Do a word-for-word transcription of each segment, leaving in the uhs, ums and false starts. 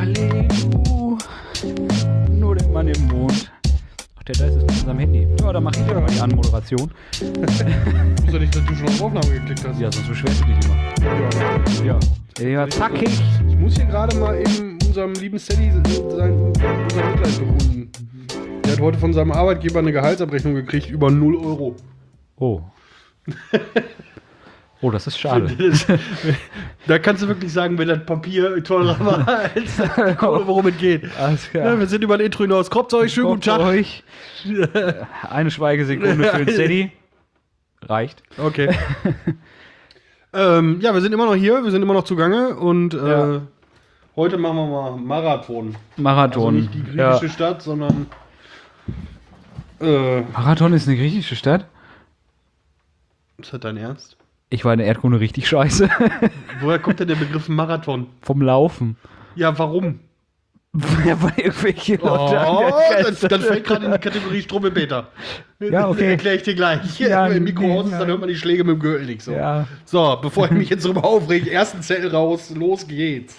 Halleluja. Nur der Mann im Mond. Ach, der da ist es mit unserem Handy. Ja, da mach ich ja mal die Anmoderation. Ich wusste ja nicht, dass du schon auf Aufnahme geklickt hast. Ja, sonst beschwerst du dich immer. Ja. Ja. Ja, zackig. Ich muss hier gerade mal eben unserem lieben Sadie sein, unser Mitleid bekunden. Der hat heute von seinem Arbeitgeber eine Gehaltsabrechnung gekriegt über null Euro. Oh. Oh, das ist schade. Da kannst du wirklich sagen, wenn das Papier teurer war als die Kohle, worum es geht. Alles klar. Ja, wir sind über ein Intro hinaus. Kommt euch, schönen guten Tag. Euch. Eine Schweigesekunde für den Sadie. Reicht. Okay. ähm, ja, wir sind immer noch hier, wir sind immer noch zugange und äh, Ja. heute machen wir mal Marathon. Marathon. Also nicht die griechische Ja. Stadt, sondern äh, Marathon ist eine griechische Stadt? ist das dein Ernst? Ich war in der Erdkunde richtig scheiße. Woher kommt denn der Begriff Marathon? Vom Laufen. Ja, warum? Ja, weil irgendwelche Leute Oh, an der das, Grenze- das fällt gerade in die Kategorie Strummelpeter. Ja, okay. Erkläre ich dir gleich. Ja, Wenn Mikro nee, aus ist, dann nein. hört man die Schläge mit dem Gürtel nicht so. Ja. So, bevor ich mich jetzt drüber aufrege, ersten Zettel raus, los geht's.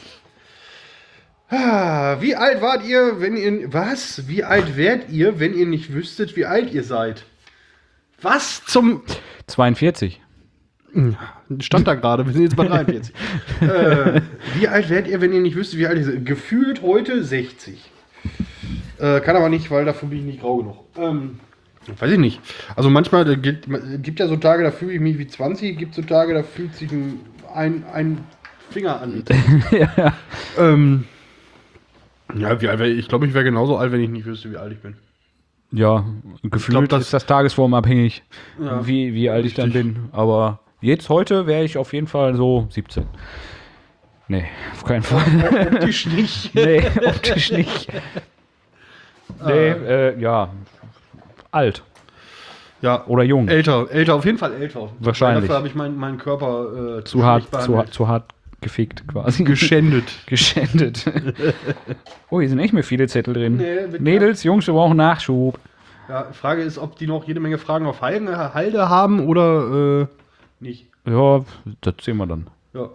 Ah, wie alt wart ihr, wenn ihr... Was? Wie alt wärt ihr, wenn ihr nicht wüsstet, wie alt ihr seid? Was zum... zweiundvierzig. Stand da gerade, wir sind jetzt bei dreiundvierzig. äh, wie alt wärt ihr, wenn ihr nicht wüsstet, wie alt ihr seid? Gefühlt heute sechzig. Äh, kann aber nicht, weil dafür bin ich nicht grau genug. Ähm, weiß ich nicht. Also manchmal, es gibt, gibt ja so Tage, da fühle ich mich wie zwanzig, gibt so Tage, da fühlt sich ein, ein, ein Finger an. Ja. ähm, ja, wie alt wär ich? Ich glaube, ich wäre genauso alt, wenn ich nicht wüsste, wie alt ich bin. Ja, gefühlt glaub, das- ist das tagesformabhängig, Ja, wie, wie alt ich dann richtig. bin. Aber jetzt, heute, wäre ich auf jeden Fall so siebzehn. Nee, auf keinen Fall. Optisch nicht. Nee, optisch nicht. Nee, äh, ja, alt Ja, oder jung. älter, älter, auf jeden Fall älter. Wahrscheinlich. Dafür habe ich meinen meinen Körper äh, Zu hart, schlecht zu, behandelt. zu hart gefickt quasi. Geschändet. Geschändet. Oh, hier sind echt mehr viele Zettel drin. Nee, bitte. Mädels, Jungs, wir brauchen Nachschub. Ja, Frage ist, ob die noch jede Menge Fragen auf Halde, Halde haben oder äh, nicht. Ja, das sehen wir dann. Ja.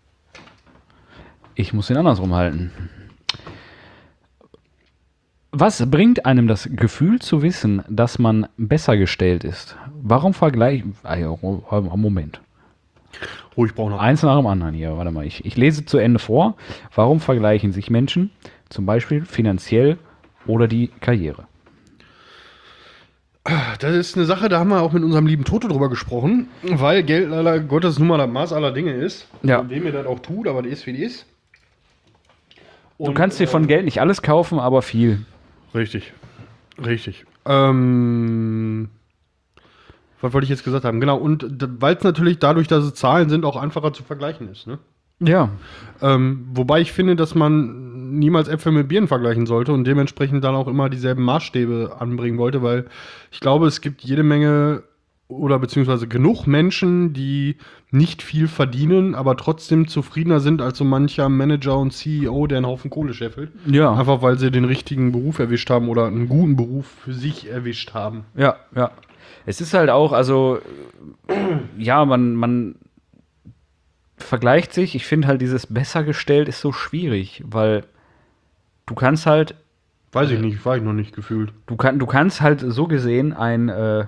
Ich muss den andersrum halten. Was bringt einem das Gefühl zu wissen, dass man besser gestellt ist? Warum vergleichen... Ah, ja, Moment. Oh, ich brauche noch. Eins nach dem anderen hier. Warte mal, ich, ich lese zu Ende vor. Warum vergleichen sich Menschen, zum Beispiel finanziell oder die Karriere? Das ist eine Sache, da haben wir auch mit unserem lieben Toto drüber gesprochen, weil Geld leider Gottes nun mal das Maß aller Dinge ist. Ja. Und dem mir das auch tut, aber das ist wie die ist. Du kannst dir von Geld nicht alles kaufen, aber viel. Richtig. Richtig. Ähm, was wollte ich jetzt gesagt haben? Genau, und weil es natürlich dadurch, dass es Zahlen sind, auch einfacher zu vergleichen ist. Ne? Ja. Ähm, wobei ich finde, dass man niemals Äpfel mit Birnen vergleichen sollte und dementsprechend dann auch immer dieselben Maßstäbe anbringen wollte, weil ich glaube, es gibt jede Menge oder beziehungsweise genug Menschen, die nicht viel verdienen, aber trotzdem zufriedener sind als so mancher Manager und C E O, der einen Haufen Kohle scheffelt. Ja. Einfach weil sie den richtigen Beruf erwischt haben oder einen guten Beruf für sich erwischt haben. Ja, ja. Es ist halt auch, also, ja, man, man vergleicht sich. Ich finde halt, dieses besser gestellt ist so schwierig, weil du kannst halt, Weiß ich nicht, war ich noch nicht gefühlt. du, kann, du kannst halt so gesehen einen äh,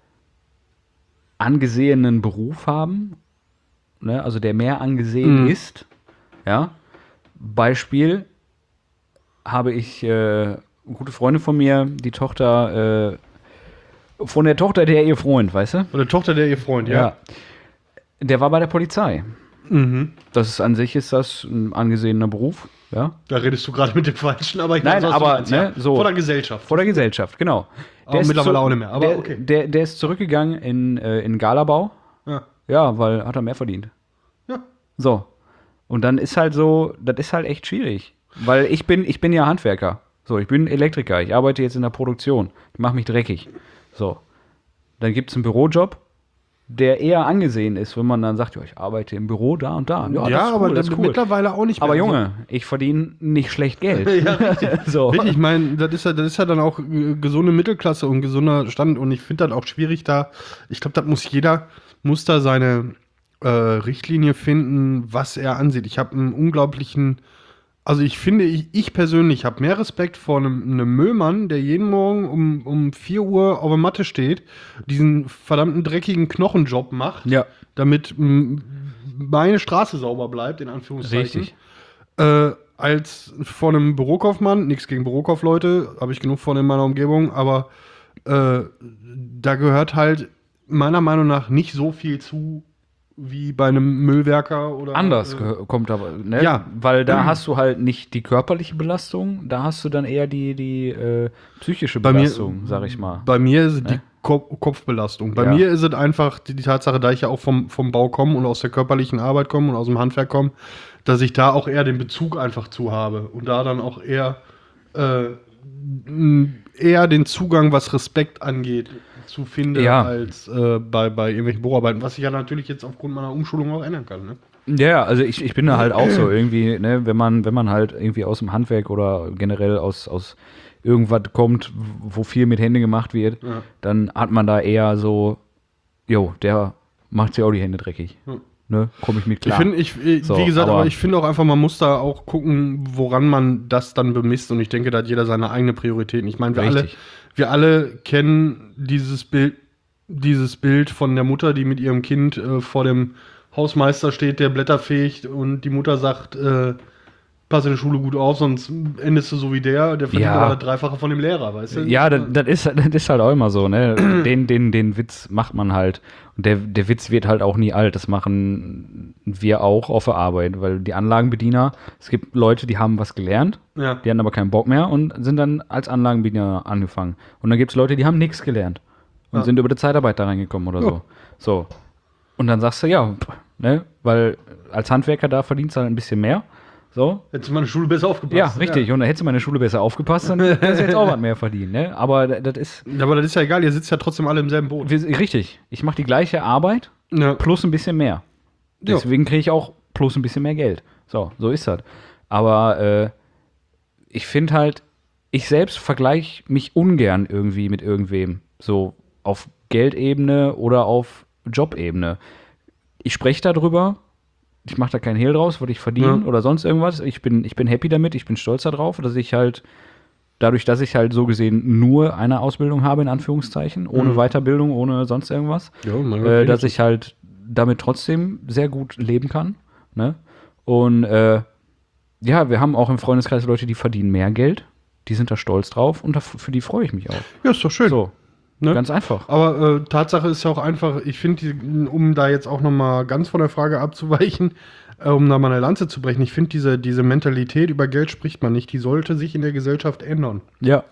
angesehenen Beruf haben, ne? Also der mehr angesehen Mhm. ist. Ja. Beispiel habe ich äh, eine gute Freundin von mir, die Tochter, äh, von der Tochter der ihr Freund, weißt du? Oder Tochter der ihr Freund, ja. Ja. Der war bei der Polizei. Mhm. Das ist an sich ist das ein angesehener Beruf, ja. Da redest du gerade mit dem Falschen, aber ich Nein, weiß, was du aber, meinst, ne, ja. so. Vor der Gesellschaft. Vor der Gesellschaft, genau. Aber ist mittlerweile auch nicht mehr, aber der, okay. Der, der ist zurückgegangen in, äh, in Galabau. Ja. Ja, weil hat er mehr verdient. Ja. So. Und dann ist halt so, das ist halt echt schwierig. Weil ich bin, ich bin ja Handwerker. So, ich bin Elektriker. Ich arbeite jetzt in der Produktion. Ich mache mich dreckig. So. Dann gibt es einen Bürojob, der eher angesehen ist, wenn man dann sagt, ja, ich arbeite im Büro da und da. Ja, das ist aber cool, das ist cool. mittlerweile auch nicht mehr. Aber Junge, ich verdiene nicht schlecht Geld. Ja, richtig. So. Richtig, ich meine, das ist ja, das ist ja dann auch äh, gesunde Mittelklasse und gesunder Stand und ich finde das auch schwierig da. Ich glaube, das muss jeder, muss da seine äh, Richtlinie finden, was er ansieht. Ich habe einen unglaublichen Also ich finde, ich, ich persönlich habe mehr Respekt vor einem, einem Müllmann, der jeden Morgen um, um vier Uhr auf der Matte steht, diesen verdammten dreckigen Knochenjob macht, Ja. damit m, meine Straße sauber bleibt, in Anführungszeichen. Richtig. Äh, als vor einem Bürokaufmann, nichts gegen Bürokaufleute, habe ich genug von in meiner Umgebung, aber äh, da gehört halt meiner Meinung nach nicht so viel zu wie bei einem Müllwerker oder Anders äh, gehö- kommt aber, ne? Ja. Weil da hast du halt nicht die körperliche Belastung, da hast du dann eher die, die äh, psychische Bei mir- Belastung, sag ich mal. Bei mir ist es Ne? die Ko- Kopfbelastung. Bei Ja. mir ist es einfach die, die Tatsache, da ich ja auch vom, vom Bau komme und aus der körperlichen Arbeit komme und aus dem Handwerk komme, dass ich da auch eher den Bezug einfach zu habe und da dann auch eher, äh, m, eher den Zugang, was Respekt angeht, zu finde, Ja. als äh, bei, bei irgendwelchen Büroarbeiten, was ich ja natürlich jetzt aufgrund meiner Umschulung auch ändern kann. Ne? Ja, also ich, ich bin da halt auch so irgendwie, ne, wenn man, wenn man halt irgendwie aus dem Handwerk oder generell aus, aus irgendwas kommt, wo viel mit Hände gemacht wird, Ja. dann hat man da eher so, jo, der macht sich auch die Hände dreckig. Ja. Ne, komme ich mit Ich klar. finde, ich, äh, So, wie gesagt, aber- aber, ich finde auch einfach, man muss da auch gucken, woran man das dann bemisst. Und ich denke, da hat jeder seine eigene Prioritäten. Ich meine, wir alle, Richtig. wir alle kennen dieses Bild, dieses Bild von der Mutter, die mit ihrem Kind äh, vor dem Hausmeister steht, der Blätter fegt und die Mutter sagt, äh, pass in der Schule gut auf, sonst endest du so wie der, der verdient Ja. aber das Dreifache von dem Lehrer, weißt du? Ja, das, das, ist, das ist halt auch immer so, ne? Den, den, den Witz macht man halt. Und der, der Witz wird halt auch nie alt. Das machen wir auch auf der Arbeit, weil die Anlagenbediener, es gibt Leute, die haben was gelernt, Ja. die hatten aber keinen Bock mehr und sind dann als Anlagenbediener angefangen. Und dann gibt es Leute, die haben nichts gelernt und Ja. sind über die Zeitarbeit da reingekommen oder Ja. so. So. Und dann sagst du, ja, ne? Weil als Handwerker da verdienst du halt ein bisschen mehr. So, Hättest du mal in der Schule besser aufgepasst. ja, richtig. Und da hättest du meine Schule besser aufgepasst, dann hättest du jetzt auch was mehr verdienen. Ne? Aber da- das ist Ja, aber das ist ja egal, ihr sitzt ja trotzdem alle im selben Boot. wir, richtig. Ich mache die gleiche Arbeit Ja. plus ein bisschen mehr. Ja. Deswegen kriege ich auch plus ein bisschen mehr Geld. So, so ist das. Aber äh, ich finde halt, ich selbst vergleiche mich ungern irgendwie mit irgendwem. So auf Geldebene oder auf Jobebene. Ich spreche darüber. Ich mache da keinen Hehl draus, was ich verdiene Ja. oder sonst irgendwas. Ich bin, ich bin happy damit, ich bin stolz darauf, dass ich halt, dadurch, dass ich halt so gesehen nur eine Ausbildung habe, in Anführungszeichen, ohne Mhm. Weiterbildung, ohne sonst irgendwas, Ja, mein äh, dass ich halt damit trotzdem sehr gut leben kann. Ne? Und äh, ja, wir haben auch im Freundeskreis Leute, die verdienen mehr Geld, die sind da stolz drauf und daf- für die freue ich mich auch. Ja, ist doch schön. So, Ne? ganz einfach. Aber äh, Tatsache ist ja auch einfach, ich finde, um da jetzt auch noch mal ganz von der Frage abzuweichen, äh, um da mal eine Lanze zu brechen, ich finde, diese, diese Mentalität über Geld spricht man nicht, die sollte sich in der Gesellschaft ändern. Ja,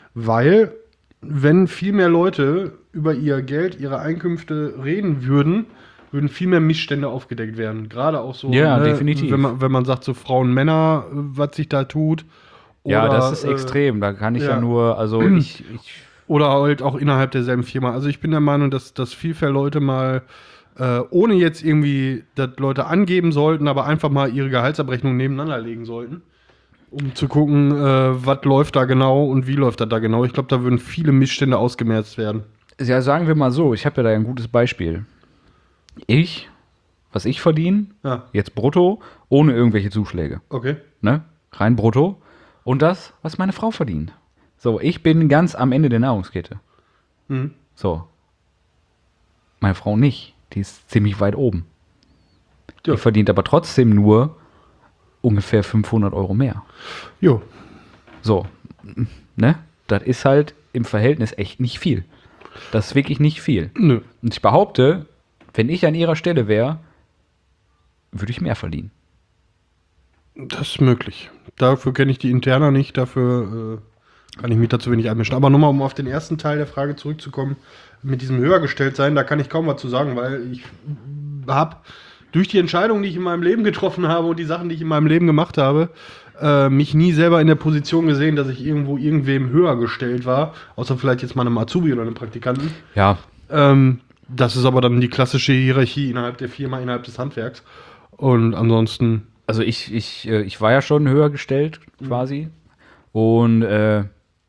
Weil, wenn viel mehr Leute über ihr Geld, ihre Einkünfte reden würden, würden viel mehr Missstände aufgedeckt werden. Gerade auch so, Ja, definitiv. Wenn man, wenn man sagt, so Frauen, Männer, äh, was sich da tut. ja, Oder, das ist äh, extrem. Da kann ich ja, ja. nur, also ich, ich Oder halt auch innerhalb derselben Firma. Also ich bin der Meinung, dass, dass viel mehr Leute mal, äh, ohne jetzt irgendwie, dass Leute angeben sollten, aber einfach mal ihre Gehaltsabrechnung nebeneinander legen sollten, um zu gucken, äh, was läuft da genau und wie läuft das da genau. Ich glaube, da würden viele Missstände ausgemerzt werden. Ja, sagen wir mal so, ich habe ja da ein gutes Beispiel. Ich, was ich verdiene, Ja, jetzt brutto, ohne irgendwelche Zuschläge. okay. Ne? Rein brutto. Und das, was meine Frau verdient. So, ich bin ganz am Ende der Nahrungskette. Mhm. So. Meine Frau nicht. Die ist ziemlich weit oben. Ja. Die verdient aber trotzdem nur ungefähr fünfhundert Euro mehr. Jo. So. Ne? Das ist halt im Verhältnis echt nicht viel. Das ist wirklich nicht viel. Nö. Und ich behaupte, wenn ich an ihrer Stelle wäre, würde ich mehr verdienen. Das ist möglich. Dafür kenne ich die Interna nicht, dafür äh, kann ich mich dazu wenig einmischen. Aber nochmal, um auf den ersten Teil der Frage zurückzukommen, mit diesem Höhergestelltsein, da kann ich kaum was zu sagen, weil ich habe durch die Entscheidungen, die ich in meinem Leben getroffen habe und die Sachen, die ich in meinem Leben gemacht habe, äh, mich nie selber in der Position gesehen, dass ich irgendwo irgendwem höher gestellt war, außer vielleicht jetzt mal einem Azubi oder einem Praktikanten. Ja, Ähm, das ist aber dann die klassische Hierarchie innerhalb der Firma, innerhalb des Handwerks. Und ansonsten, also ich, ich, äh, ich war ja schon höher gestellt, quasi. Und äh,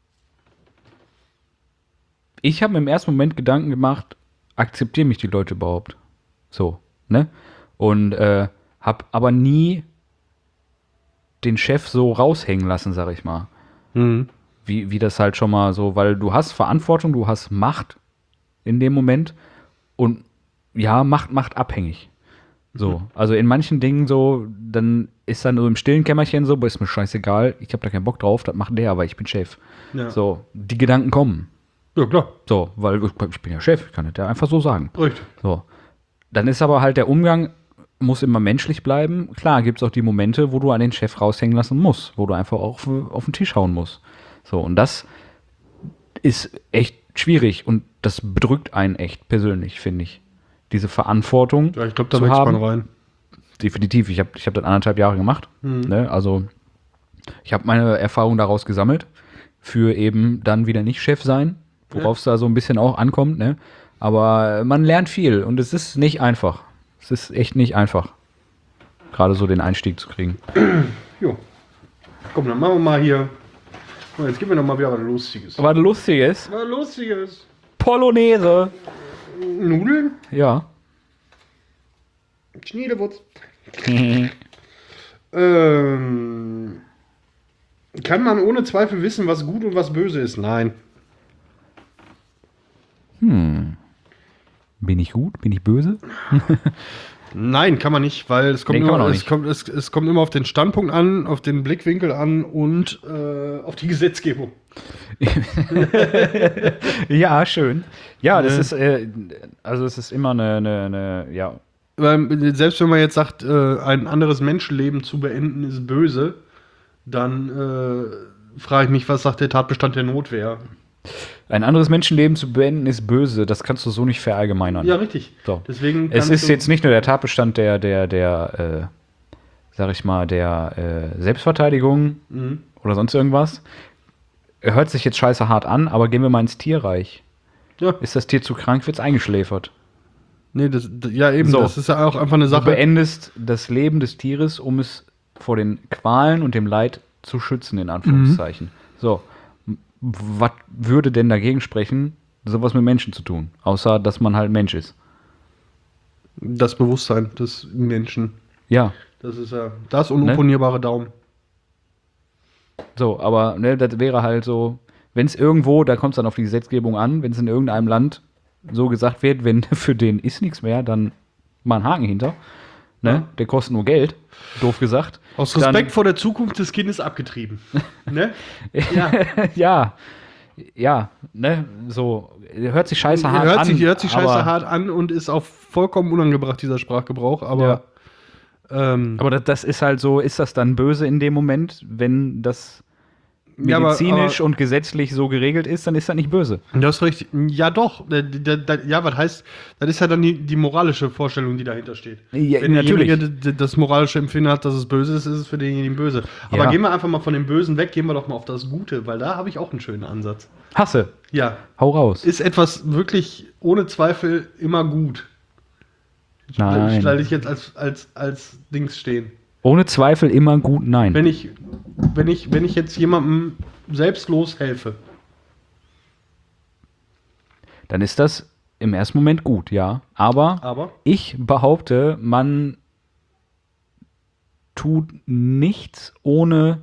ich habe mir im ersten Moment Gedanken gemacht, akzeptieren mich die Leute überhaupt? So, ne? Und äh, habe aber nie den Chef so raushängen lassen, sag ich mal. Mhm. Wie, wie das halt schon mal so, weil du hast Verantwortung, du hast Macht in dem Moment und ja, Macht macht abhängig. So, also in manchen Dingen so, dann ist dann so im stillen Kämmerchen so, boah, ist mir scheißegal, ich habe da keinen Bock drauf, das macht der, aber ich bin Chef. Ja. So, die Gedanken kommen. Ja, klar. So, weil ich bin ja Chef, ich kann das ja einfach so sagen. Richtig. So. Dann ist aber halt der Umgang, muss immer menschlich bleiben. Klar, gibt es auch die Momente, wo du an den Chef raushängen lassen musst, wo du einfach auch auf, auf den Tisch hauen musst. So, und das ist echt schwierig und das bedrückt einen echt persönlich, finde ich. Diese Verantwortung. Ja, ich glaube, da zu wächst haben. man rein. Definitiv. Ich habe ich hab das anderthalb Jahre gemacht. Mhm. Ne? Also, ich habe meine Erfahrung daraus gesammelt. Für eben dann wieder nicht Chef sein, worauf es da so ein bisschen auch ankommt. Ne? Aber man lernt viel und es ist nicht einfach. Es ist echt nicht einfach, gerade so den Einstieg zu kriegen. Jo. Komm, dann machen wir mal hier. Jetzt gib mir noch mal wieder was Lustiges. Was Lustiges? Was Lustiges. Polonaise. Nudeln? Ja. Schniedewurz. ähm, kann man ohne Zweifel wissen, was gut und was böse ist? Nein. Hm. Bin ich gut? Bin ich böse? Nein, kann man nicht, weil es kommt, Nee, kann man immer, auch es, nicht. kommt, es, es kommt immer auf den Standpunkt an, auf den Blickwinkel an und äh, auf die Gesetzgebung. Ja, schön. Ja, das Ne. ist, äh, also es ist immer eine, eine, eine ja. Weil, selbst wenn man jetzt sagt, äh, ein anderes Menschenleben zu beenden ist böse, dann äh, frage ich mich, was sagt der Tatbestand der Notwehr? Ein anderes Menschenleben zu beenden ist böse, das kannst du so nicht verallgemeinern. Ja, richtig. So. Deswegen Es kannst ist du- jetzt nicht nur der Tatbestand der, der, der, äh, sag ich mal, der äh, Selbstverteidigung Mhm. oder sonst irgendwas. Hört sich jetzt scheiße hart an, aber gehen wir mal ins Tierreich. Ja. Ist das Tier zu krank, wird's eingeschläfert. Nee, das, d- ja eben, So. das ist ja auch einfach eine Du Sache. beendest das Leben des Tieres, um es vor den Qualen und dem Leid zu schützen, in Anführungszeichen. So, M- was würde denn dagegen sprechen, sowas mit Menschen zu tun? Außer, dass man halt Mensch ist. Das Bewusstsein des Menschen. Ja, Das ist ja das unopponierbare Daumen. so, aber ne, das wäre halt so, wenn es irgendwo, da kommt es dann auf die Gesetzgebung an, wenn es in irgendeinem Land so gesagt wird, wenn für den ist nichts mehr, dann mal einen Haken hinter. Ne? Ja. Der kostet nur Geld, doof gesagt. Aus Dann- Respekt vor der Zukunft des Kindes abgetrieben. Ne? Ja. ja, ja, ne, so, hört sich scheiße hart hört an. sich, hört sich scheiße aber, hart an und ist auch vollkommen unangebracht, dieser Sprachgebrauch, aber ähm, Aber das, das ist halt so, ist das dann böse in dem Moment, wenn das Ja, aber- medizinisch aber- und gesetzlich so geregelt ist, dann ist das nicht böse. das ist richtig. Ja, doch. Da- da- da- Ja, was heißt, das ist ja dann die, die moralische Vorstellung, die dahinter steht. Ja, Wenn natürlich. derjenige d- das moralische Empfinden hat, dass es böse ist, ist es für denjenigen böse. Aber Ja. gehen wir einfach mal von dem Bösen weg, gehen wir doch mal auf das Gute, weil da habe ich auch einen schönen Ansatz. Hasse, Ja, hau raus. ist etwas wirklich ohne Zweifel immer gut. Nein. Stelle ich jetzt als, als, als Dings stehen. Ohne Zweifel immer gut, nein. Wenn ich, wenn ich, wenn ich jetzt jemandem selbstlos helfe, Dann ist das im ersten Moment gut, ja. Aber aber ich behaupte, man tut nichts ohne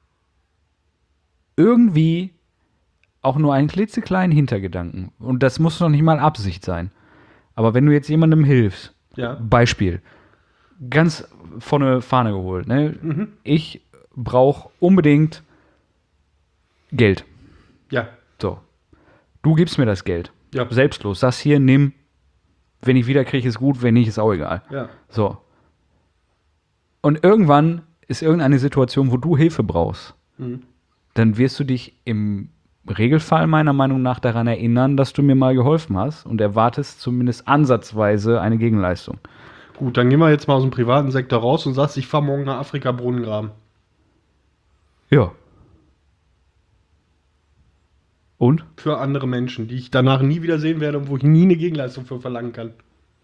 irgendwie auch nur einen klitzekleinen Hintergedanken. Und das muss noch nicht mal Absicht sein. Aber wenn du jetzt jemandem hilfst, ja, Beispiel, ganz vorne Fahne geholt, ne? Mhm. Ich brauche unbedingt Geld. ja, So. Du gibst mir das Geld. Ja. Selbstlos. Sagst hier, nimm. Wenn ich wieder kriege, ist gut. Wenn nicht, ist auch egal. ja, So. Und irgendwann ist irgendeine Situation, wo du Hilfe brauchst. Mhm. Dann wirst du dich im Regelfall meiner Meinung nach daran erinnern, dass du mir mal geholfen hast und erwartest zumindest ansatzweise eine Gegenleistung. Gut, dann gehen wir jetzt mal aus dem privaten Sektor raus und sagst, ich fahre morgen nach Afrika Brunnen graben. Ja. Und? Für andere Menschen, die ich danach nie wieder sehen werde und wo ich nie eine Gegenleistung für verlangen kann.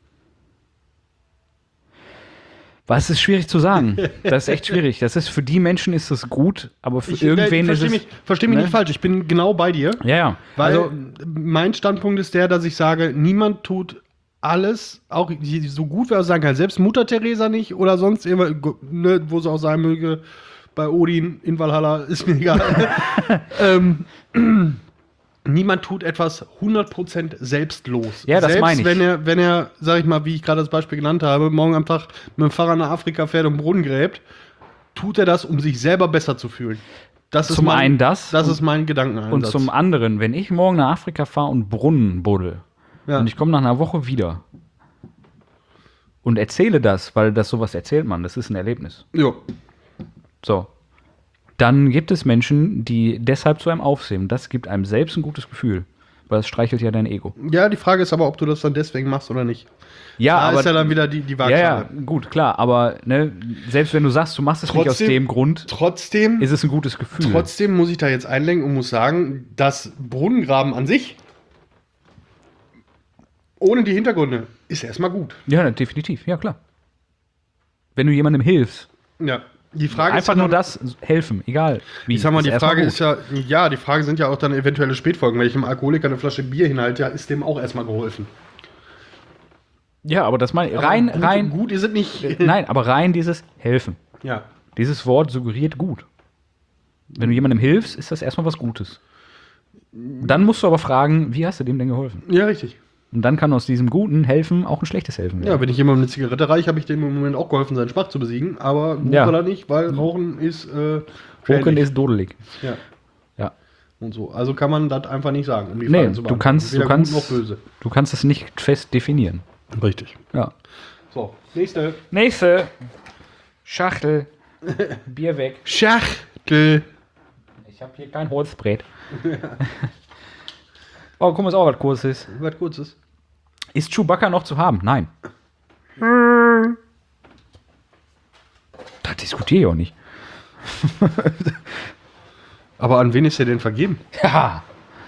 Was ist schwierig zu sagen? Das ist echt schwierig. Das ist für die Menschen ist das gut, aber für Ich, irgendwen äh, ist versteh es. mich, versteh mich ne? nicht falsch, ich bin genau bei dir. Ja, ja. Weil Also, mein Standpunkt ist der, dass ich sage, niemand tut alles, auch so gut wie er sagen kann, selbst Mutter Teresa nicht oder sonst immer, ne, wo sie auch sagen möge, bei Odin in Valhalla, ist mir egal. ähm, niemand tut etwas hundert Prozent selbstlos. Ja, das Selbst meine ich. wenn er, wenn er, sag ich mal, wie ich gerade das Beispiel genannt habe, morgen am Tag mit dem Fahrrad nach Afrika fährt und einen Brunnen gräbt, tut er das, um sich selber besser zu fühlen. Das ist Zum mein, einen das Das und- ist mein Gedankeneinsatz. Und zum anderen, wenn ich morgen nach Afrika fahre und Brunnen buddel Ja. und ich komme nach einer Woche wieder und erzähle das, weil das sowas erzählt man, das ist ein Erlebnis. Jo. So. Dann gibt es Menschen, die deshalb zu einem aufsehen. Das gibt einem selbst ein gutes Gefühl, weil es streichelt ja dein Ego. Ja, die Frage ist aber, ob du das dann deswegen machst oder nicht. Ja, Da aber ist ja dann wieder die, die ja, Waagschale. ja, gut, klar, aber ne, selbst wenn du sagst, du machst es nicht aus Trotzdem- dem Grund, Trotzdem, ist es ein gutes Gefühl. trotzdem muss ich da jetzt einlenken und muss sagen, das Brunnengraben an sich, ohne die Hintergründe, ist erstmal gut. Ja, definitiv, ja klar. Wenn du jemandem hilfst, Ja. Die Frage einfach ist ja nur dann- das helfen, egal wie. Ich sag mal, die erstmal Frage gut. ist ja, ja, die Frage sind ja auch dann eventuelle Spätfolgen. Wenn ich einem Alkoholiker eine Flasche Bier hinhalte, ja, ist dem auch erstmal geholfen. Ja, aber das meine rein, gut, rein, Gut ist es nicht. nein, aber rein dieses helfen. Ja. Dieses Wort suggeriert gut. Wenn du jemandem hilfst, ist das erstmal was Gutes. Dann musst du aber fragen, wie hast du dem denn geholfen? Ja, richtig. Und dann kann aus diesem guten Helfen auch ein schlechtes Helfen Ja, werden. wenn ich jemandem eine Zigarette reiche, habe ich dem im Moment auch geholfen, seinen Schwach zu besiegen. Aber gut Ja. war er nicht, weil Rauchen ist äh, Rauchen schädlich. ist dodelig. Ja. Ja. Und so. Also kann man das einfach nicht sagen, um die Nee, Frage zu du beantworten. kannst, du Weder kannst, gut noch böse. du kannst das nicht fest definieren. Richtig. Ja. So, nächste. Nächste. Schachtel. Bier weg. Schachtel. Ich habe hier kein Holzbrett. Oh, guck mal, ist auch was Kurzes. Was kurzes. Ist Chewbacca noch zu haben? Nein. Da diskutiere ich auch nicht. Aber an wen ist er denn vergeben? Ja.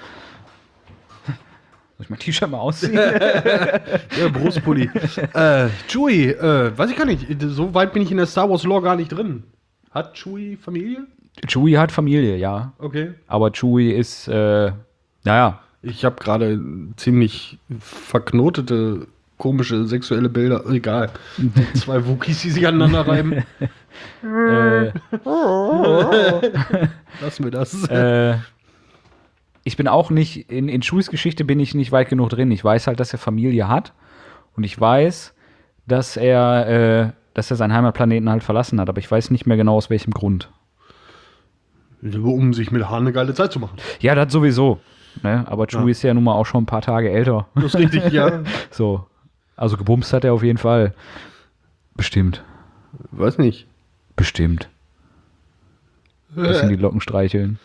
Soll ich mein T-Shirt mal ausziehen? Ja, Brustpulli. äh, Chewie, äh, weiß ich gar nicht. So weit bin ich in der Star Wars Lore gar nicht drin. Hat Chewie Familie? Chewie hat Familie, ja. Okay. Aber Chewie ist, äh, naja. Ich habe gerade ziemlich verknotete, komische sexuelle Bilder. Egal. Zwei Wookies, die sich aneinander reiben. Äh, Lassen wir das. äh, ich bin auch nicht, in, in Chewies Geschichte bin ich nicht weit genug drin. Ich weiß halt, dass er Familie hat. Und ich weiß, dass er, äh, dass er seinen Heimatplaneten halt verlassen hat. Aber ich weiß nicht mehr genau, aus welchem Grund. Um sich mit Hahn eine geile Zeit zu machen. Ja, das sowieso. Ne? Aber Chewie Ja. ist ja nun mal auch schon ein paar Tage älter. Das ist richtig, ja. So. Also gebumst hat er auf jeden Fall. Bestimmt. Weiß nicht. Bestimmt. Bisschen die Locken streicheln.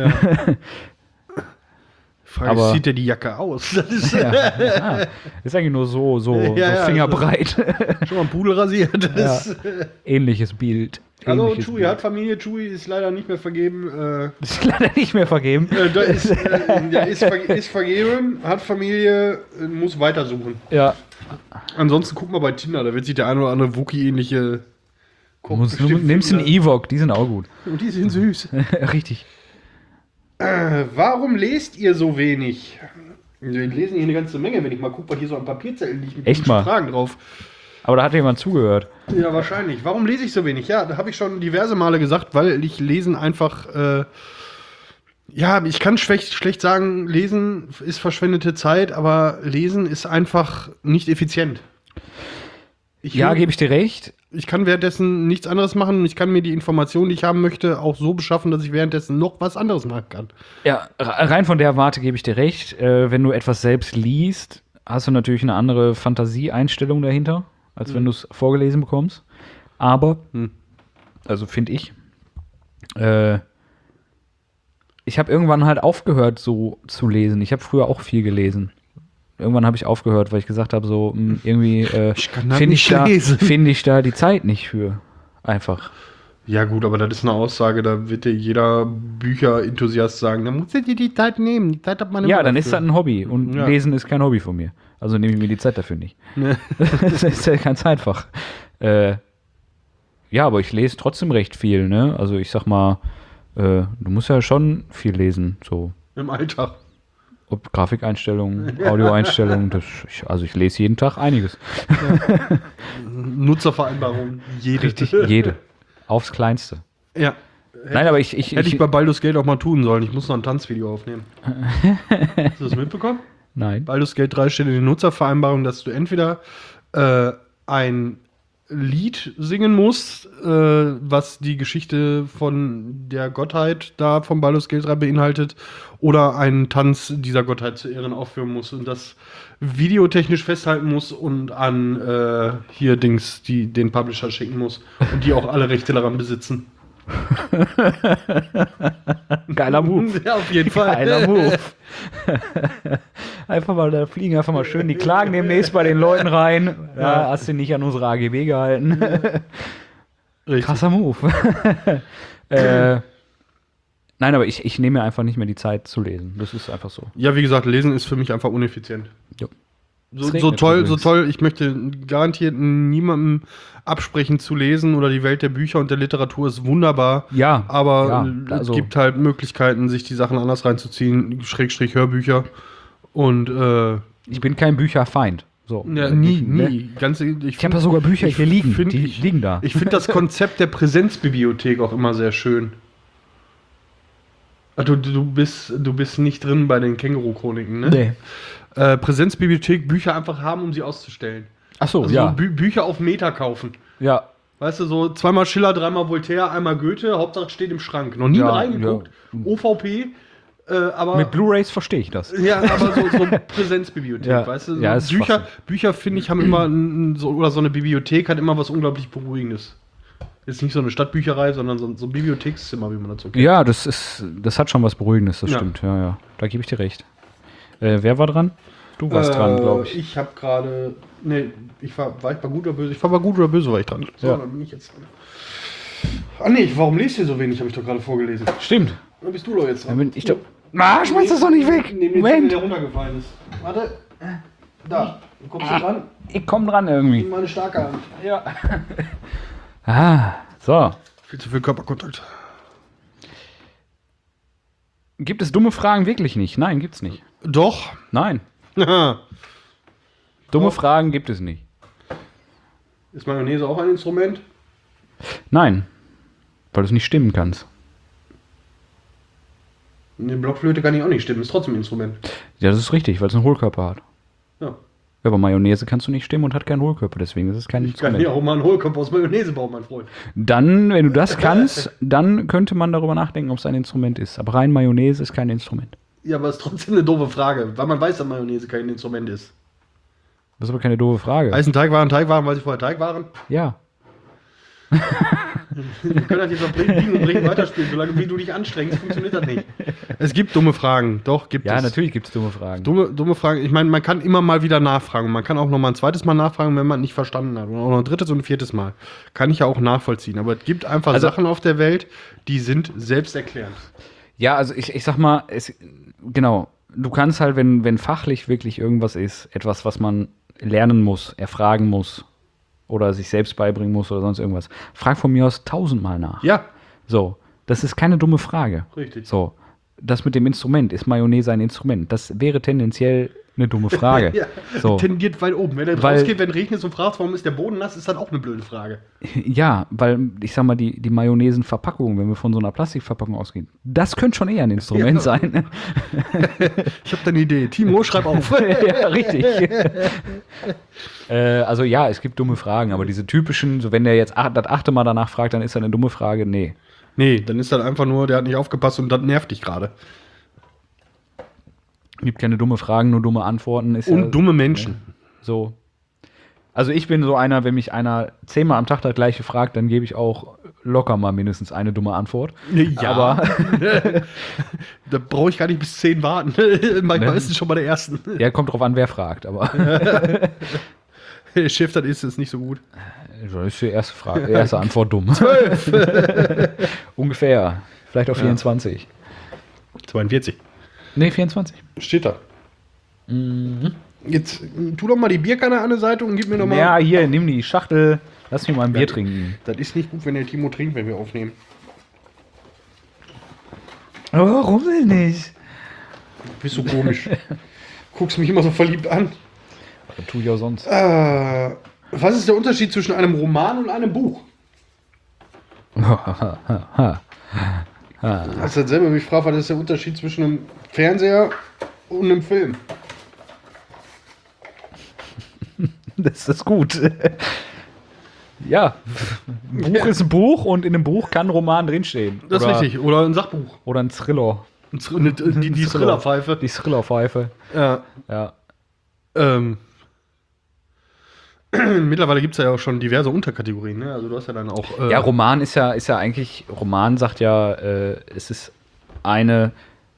Frage, Aber- sieht der die Jacke aus? Das ist Ja, ja. Ist eigentlich nur so, so, Ja, so ja, fingerbreit. schon mal ein Pudel rasiert. Das Ähnliches Bild. Hallo, Ähnliches Chewie Bild. hat Familie. Chewie ist leider nicht mehr vergeben. Äh, Ist leider nicht mehr vergeben. äh, da ist, äh, der ist, ver ist vergeben, hat Familie, äh, muss weitersuchen. Ja. Ansonsten guck mal bei Tinder, da wird sich der eine oder andere Wookie-ähnliche Koch Muss, du bestimmt nimmst einen finden. Ewok, die sind auch gut. Und die sind süß. Richtig. Äh, warum lest ihr so wenig? Wir lesen hier eine ganze Menge, wenn ich mal gucke, was hier so an Papierzetteln liegt mit Echt komischen mal? Fragen drauf. Aber da hat jemand zugehört. Ja, wahrscheinlich. Warum lese ich so wenig? Ja, da habe ich schon diverse Male gesagt, weil ich Lesen einfach. Äh, ja, ich kann schlecht, schlecht sagen, Lesen ist verschwendete Zeit, aber Lesen ist einfach nicht effizient. Ich, Ja, will- gebe ich dir recht. ich kann währenddessen nichts anderes machen und ich kann mir die Informationen, die ich haben möchte, auch so beschaffen, dass ich währenddessen noch was anderes machen kann. Ja, re- rein von der Warte gebe ich dir recht. Äh, wenn du etwas selbst liest, hast du natürlich eine andere Fantasieeinstellung dahinter, als wenn du es vorgelesen bekommst. Aber, Hm. also finde ich, äh, ich habe irgendwann halt aufgehört, so zu lesen. Ich habe früher auch viel gelesen. Irgendwann habe ich aufgehört, weil ich gesagt habe, so mh, irgendwie äh, Ich kann das finde ich, nicht da- lesen. finde ich da die Zeit nicht für. Einfach. Ja, gut, aber das ist eine Aussage, da wird dir jeder Bücherenthusiast sagen, da musst du dir die Zeit nehmen. Die Zeit hat man Ja, immer dann ist das dafür. ein Hobby. Und Ja. Lesen ist kein Hobby von mir. Also nehme ich mir die Zeit dafür nicht. Ne? Das ist ja ganz einfach. Äh, ja, aber ich lese trotzdem recht viel, ne? Also ich sag mal, äh, du musst ja schon viel lesen. So, Im Alltag. ob Grafikeinstellungen, Audioeinstellungen, das, ich, also ich lese jeden Tag einiges. Nutzervereinbarung. Jede. Richtig, jede. Aufs Kleinste. Ja. Nein, aber ich. ich Hätte ich ich bei Baldur's Gate auch mal tun sollen. Ich muss noch ein Tanzvideo aufnehmen. Hast du das mitbekommen? nein. Baldur's Gate drei steht in der Nutzervereinbarung, dass du entweder äh, ein Lied singen musst, äh, was die Geschichte von der Gottheit da von Baldur's Gate drei beinhaltet, oder einen Tanz dieser Gottheit zu Ehren aufführen musst und das videotechnisch festhalten musst und an äh, hier Dings, die den Publisher schicken muss und die auch alle Rechte daran besitzen. Geiler Move. Ja, auf jeden Fall. Geiler Move. Einfach mal, da fliegen einfach mal schön die Klagen demnächst bei den Leuten rein. Ja, hast du nicht an unsere A G B gehalten. Richtig. Krasser Move. äh, nein, aber ich, ich nehme mir einfach nicht mehr die Zeit zu lesen. Das ist einfach so. Ja, wie gesagt, Lesen ist für mich einfach uneffizient. Jo. So, Es so regnet toll, so übrigens. toll. Ich möchte garantiert niemandem absprechen zu lesen oder die Welt der Bücher und der Literatur ist wunderbar. Ja, Aber ja, es also- gibt halt Möglichkeiten, sich die Sachen anders reinzuziehen, Schrägstrich Hörbücher. Und äh, Ich bin kein Bücherfeind. So. ja, nie, Ich- ne? nie. Ganz, ich Ich habe da sogar Bücher hier liegen. find, Die ich, liegen da. Ich finde das Konzept der Präsenzbibliothek auch immer sehr schön. Ach, Du, du, bist, du bist nicht drin bei den Känguru-Chroniken, ne? Nee. Äh, Präsenzbibliothek, Bücher einfach haben, um sie auszustellen. Ach so, Also ja. so Bü Bücher auf Meter kaufen. ja. Weißt du, so zweimal Schiller, dreimal Voltaire, einmal Goethe, Hauptsache es steht im Schrank. Noch nie Ja, reingeguckt. ja. O V P, äh, aber. Mit Blu-Rays verstehe ich das. Ja, aber so, so Präsenzbibliothek, Ja. weißt du? So Ja, ist Bücher, Schwachsinn. Bücher finde ich, haben immer, ein, so, oder so eine Bibliothek hat immer was unglaublich Beruhigendes. Ist nicht so eine Stadtbücherei, sondern so, so ein Bibliothekszimmer, wie man dazu kennt. Ja, das ist, das hat schon was Beruhigendes, das Ja. stimmt. Ja, ja. Da gebe ich dir recht. Äh, wer war dran? Du warst dran, glaube ich. Ich habe gerade. Nee, ich war, war ich bei gut oder böse? Ich war bei gut oder böse, war ich dran. So, Ja. dann bin ich jetzt dran. Ah nee, warum lest ihr so wenig? Habe ich doch gerade vorgelesen. Stimmt. Dann bist du doch jetzt Dann dran. bin ich doch. Ah, schmeiß das doch nicht weg! Neben den Zettel, Moment! der runtergefallen ist. Warte. Da. Du kommst du dran. Ich komme dran irgendwie. Nimm meine starke Hand. Ja. ah, so. Viel zu viel Körperkontakt. Gibt es dumme Fragen wirklich nicht? Nein, gibt's nicht. Doch. Nein. Ist Dumme Oh. Fragen gibt es nicht. Mayonnaise auch ein Instrument? Nein. Weil du es nicht stimmen kannst. Eine Blockflöte kann ich auch nicht stimmen. Ist trotzdem ein Instrument. Ja, das ist richtig, weil es einen Hohlkörper hat. Ja. Ja, aber Mayonnaise kannst du nicht stimmen und hat keinen Hohlkörper, deswegen ist es kein Ich kann Instrument. ja auch mal einen Hohlkopf aus Mayonnaise bauen, mein Freund. Dann, wenn du das kannst, dann könnte man darüber nachdenken, ob es ein Instrument ist. Aber rein Mayonnaise ist kein Instrument. Ja, aber ist trotzdem eine doofe Frage, weil man weiß, dass Mayonnaise kein Instrument ist. Das ist aber keine doofe Frage. Heißen Teigwaren Teigwaren, weil sie vorher Teig waren? Ja. Wir können das jetzt auf Biegen und Brechen weiterspielen. Solange wie du dich anstrengst, funktioniert das nicht. Es gibt dumme Fragen. Doch, gibt Ja, es. natürlich gibt es dumme Fragen. Dumme, dumme Fragen. Ich meine, man kann immer mal wieder nachfragen. Man kann auch noch mal ein zweites Mal nachfragen, wenn man nicht verstanden hat. Oder auch noch ein drittes und ein viertes Mal. Kann ich ja auch nachvollziehen. Aber es gibt einfach Also- Sachen auf der Welt, die sind selbsterklärend. Ja, also ich, ich sag mal, es, genau, du kannst halt, wenn, wenn fachlich wirklich irgendwas ist, etwas, was man lernen muss, erfragen muss oder sich selbst beibringen muss oder sonst irgendwas, frag von mir aus tausendmal nach. Ja, So, das ist keine dumme Frage. richtig. So, das mit dem Instrument, ist Mayonnaise ein Instrument? Das wäre tendenziell eine dumme Frage. Ja, So. tendiert weit oben. Wenn er Weil- rausgeht, wenn regnet und fragt, warum ist der Boden nass, ist dann auch eine blöde Frage. Ja, weil ich sag mal, die, die Mayonnaisenverpackung, wenn wir von so einer Plastikverpackung ausgehen, das könnte schon eher ein Instrument Ja. sein. Ich habe da eine Idee. Timo, schreib auf. Ja, richtig. äh, also ja, es gibt dumme Fragen, aber diese typischen, so wenn der jetzt ach, das achte Mal danach fragt, dann ist das eine dumme Frage. Nee. Nee, dann ist das einfach nur, der hat nicht aufgepasst und das nervt dich gerade. Gibt keine dumme Fragen, nur dumme Antworten. Ist Und ja dumme Menschen. so. Also ich bin so einer, wenn mich einer zehnmal am Tag das gleiche fragt, dann gebe ich auch locker mal mindestens eine dumme Antwort. Ja. Aber Da brauche ich gar nicht bis zehn warten. Manchmal Ne? ist es schon bei der ersten. ja, kommt drauf an, wer fragt. Aber Der Chef, das ist es nicht so gut. das ist die erste Frage, die erste Antwort dumm. Ungefähr. Vielleicht auch vierundzwanzig. zweiundvierzig. Nee, vierundzwanzig. Steht da. Mhm. Jetzt äh, tu doch mal die Bierkanne an der Seite und gib mir noch mal. Ja, hier, nimm die Schachtel. Lass mich mal ein Bier trinken. Das ist nicht gut, wenn der Timo trinkt, wenn wir aufnehmen. Warum denn nicht? Bist so komisch. Guckst mich immer so verliebt an. Das tue ich auch sonst. Äh, was ist der Unterschied zwischen einem Roman und einem Buch? Ah. Das ist dasselbe, wie ich frage, was ist der Unterschied zwischen einem Fernseher und einem Film? Das ist gut. Ja, ein Buch ist ein Buch und in einem Buch kann ein Roman drinstehen. Das ist oder, richtig. Oder ein Sachbuch. Oder ein Thriller. Ein Thr- eine- Die, die Thrillerpfeife. Die Thrillerpfeife. Ja. Ja. Ähm. Mittlerweile gibt es ja auch schon diverse Unterkategorien. Ne? Also du hast ja dann auch... Äh, Ja, Roman ist ja, ist ja eigentlich, Roman sagt ja, äh, es ist eine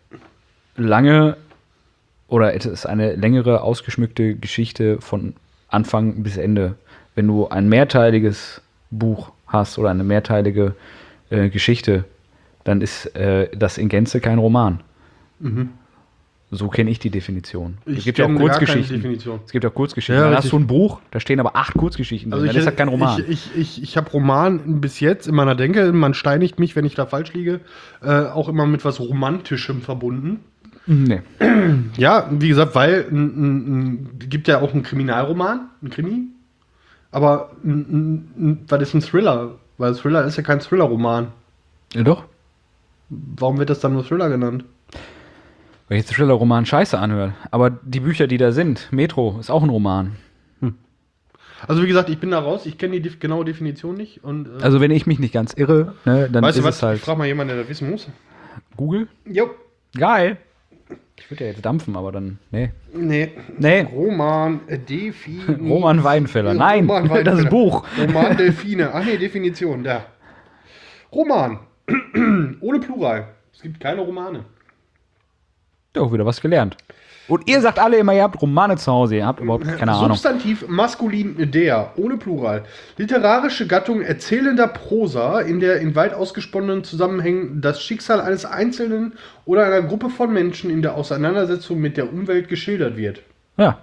lange oder es ist eine längere, ausgeschmückte Geschichte von Anfang bis Ende. Wenn du ein mehrteiliges Buch hast oder eine mehrteilige äh, Geschichte, dann ist äh, das in Gänze kein Roman. Mhm. So kenne ich die Definition. Ich es gibt ja auch kenn gar keine Kurzgeschichten. Definition. Es gibt auch Kurzgeschichten. Ja, dann richtig. hast du ein Buch, da stehen aber acht Kurzgeschichten drin. Also dann ich, ist das kein Roman. ich, ich, ich, ich habe Roman bis jetzt in meiner Denke, man steinigt mich, wenn ich da falsch liege, äh, auch immer mit was Romantischem verbunden. Nee. Ja, wie gesagt, weil n, n, n, gibt ja auch einen Kriminalroman, ein Krimi. Aber n, n, n, was ist ein Thriller? Weil Thriller ist ja kein Thriller-Roman. Ja, doch. Warum wird das dann nur Thriller genannt? Weil jetzt Thriller-Roman scheiße anhört. Aber die Bücher, die da sind, Metro, ist auch ein Roman. Also wie gesagt, ich bin da raus, ich kenne die def genaue Definition nicht. Und, äh, Also wenn ich mich nicht ganz irre, ne, dann weißt ist du was, es halt ich frage mal jemanden, der das wissen muss. Google. Jo. Geil. Ich würde ja jetzt dampfen, aber dann, nee. Nee. Nee. Roman, äh, Definition. Roman Weidenfeller. Nein, Roman Weidenfeller. das ist Buch. Roman Delfine. Ach nee, Definition, da. Roman. Ohne Plural. Es gibt keine Romane. Doch, wieder was gelernt. Und ihr sagt alle immer, ihr habt Romane zu Hause, ihr habt überhaupt keine Ahnung. Substantiv maskulin der, ohne Plural. Literarische Gattung erzählender Prosa, in der in weit ausgesponnenen Zusammenhängen das Schicksal eines Einzelnen oder einer Gruppe von Menschen in der Auseinandersetzung mit der Umwelt geschildert wird. Ja.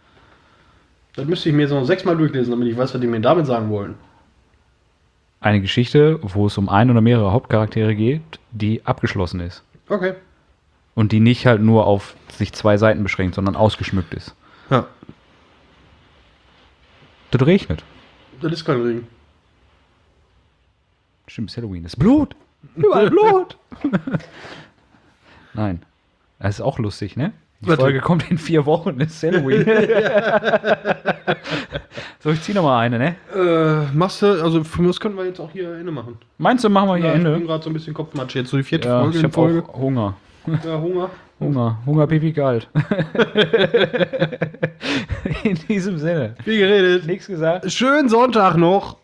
Das müsste ich mir jetzt noch sechsmal durchlesen, damit ich weiß, was die mir damit sagen wollen. Eine Geschichte, wo es um ein oder mehrere Hauptcharaktere geht, die abgeschlossen ist. Okay. Und die nicht halt nur auf sich zwei Seiten beschränkt, sondern ausgeschmückt ist. Ja. Das regnet. Das ist kein Regen. Stimmt, es ist Halloween. Es ist Blut. Überall Blut. Nein. Das ist auch lustig, ne? Die Warte. Folge kommt in vier Wochen, es ist Halloween. So, ich zieh noch mal eine, ne? Äh, machst du, also für das können wir jetzt auch hier Ende machen. Meinst du, machen wir hier Ja, ich bin Ende? gerade so ein bisschen Kopfmatsch. Jetzt so die vierte Ja, Folge ich in hab Folge. auch Hunger. Ja, Hunger. Hunger. Hunger, Pipi, kalt. In diesem Sinne. Wie geredet. Nichts gesagt. Schönen Sonntag noch.